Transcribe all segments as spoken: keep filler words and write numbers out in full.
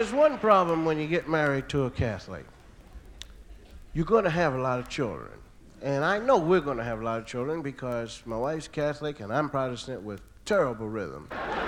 There's one problem when you get married to a Catholic. You're going to have a lot of children. And I know we're going to have a lot of children because my wife's Catholic and I'm Protestant with terrible rhythm.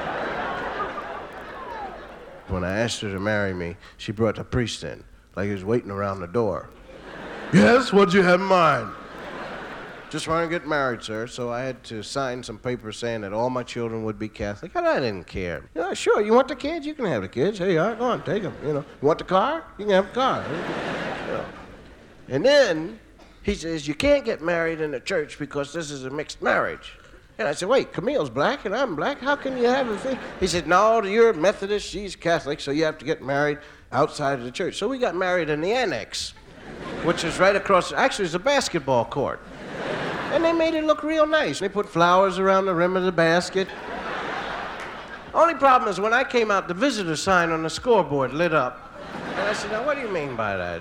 When I asked her to marry me, she brought the priest in, like he was waiting around the door. Yes, what'd you have in mind? Just want to get married, sir. So I had to sign some papers saying that all my children would be Catholic, and I didn't care. Yeah, sure, you want the kids? You can have the kids. Here you are, go on, take them. You know, you want the car? You can have the car. You know. And then he says, you can't get married in the church because this is a mixed marriage. And I said, wait, Camille's black and I'm black. How can you have a thing? He said, no, you're Methodist, she's Catholic, so you have to get married outside of the church. So we got married in the annex, which is right across, actually it's a basketball court. And they made it look real nice. They put flowers around the rim of the basket. Only problem is when I came out, the visitor sign on the scoreboard lit up. And I said, now what do you mean by that?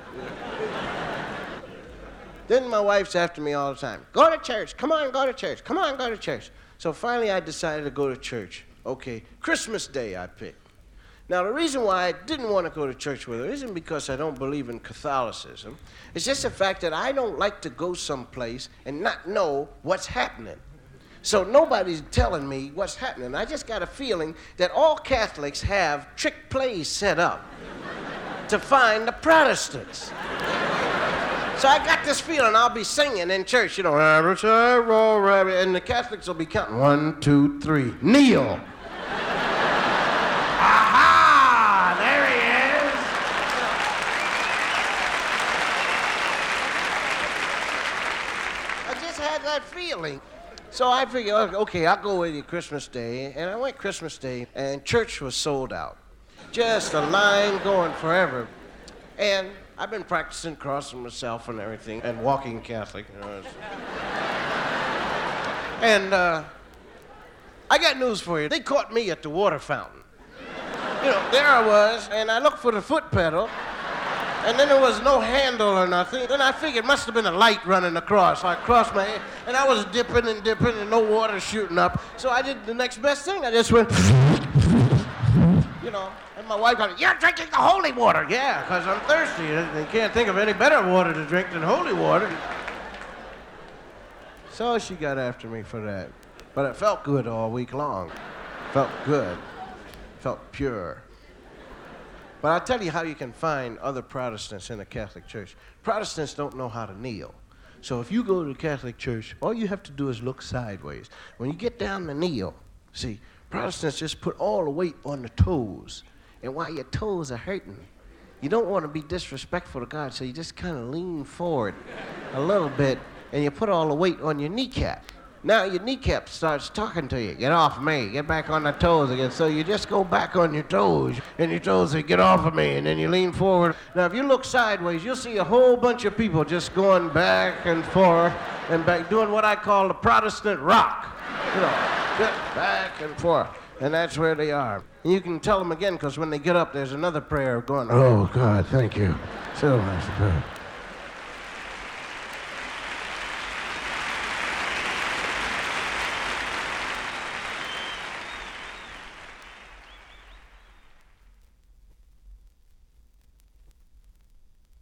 Then my wife's after me all the time. Go to church. Come on, go to church. Come on, go to church. So finally I decided to go to church. Okay, Christmas Day I picked. Now the reason why I didn't want to go to church with her isn't because I don't believe in Catholicism. It's just the fact that I don't like to go someplace and not know what's happening. So nobody's telling me what's happening. I just got a feeling that all Catholics have trick plays set up to find the Protestants. So I got this feeling I'll be singing in church, you know, and the Catholics will be counting one, two, three, kneel. Aha! There he is. I just had that feeling. So I figured, okay, I'll go with you Christmas Day, and I went Christmas Day, and church was sold out. Just a line going forever. And I've been practicing crossing myself and everything, and walking Catholic. You know, and uh, I got news for you. They caught me at the water fountain. You know, there I was, and I looked for the foot pedal, and then there was no handle or nothing. Then I figured it must have been a light running across. So I crossed my head, and I was dipping and dipping, and no water shooting up. So I did the next best thing. I just went, you know. And my wife got, you're drinking the holy water. Yeah, because I'm thirsty. They can't think of any better water to drink than holy water. So she got after me for that. But it felt good all week long. Felt good. Felt pure. But I'll tell you how you can find other Protestants in the Catholic Church. Protestants don't know how to kneel. So if you go to the Catholic Church, all you have to do is look sideways. When you get down to kneel, see, Protestants just put all the weight on the toes. And while your toes are hurting, you don't want to be disrespectful to God, so you just kind of lean forward a little bit, and you put all the weight on your kneecap. Now your kneecap starts talking to you. Get off me. Get back on the toes again. So you just go back on your toes, and your toes say, get off of me, and then you lean forward. Now if you look sideways, you'll see a whole bunch of people just going back and forth and back, doing what I call the Protestant rock. You know, just back and forth. And that's where they are. And you can tell them again, because when they get up, there's another prayer going, oh, God, thank you so much.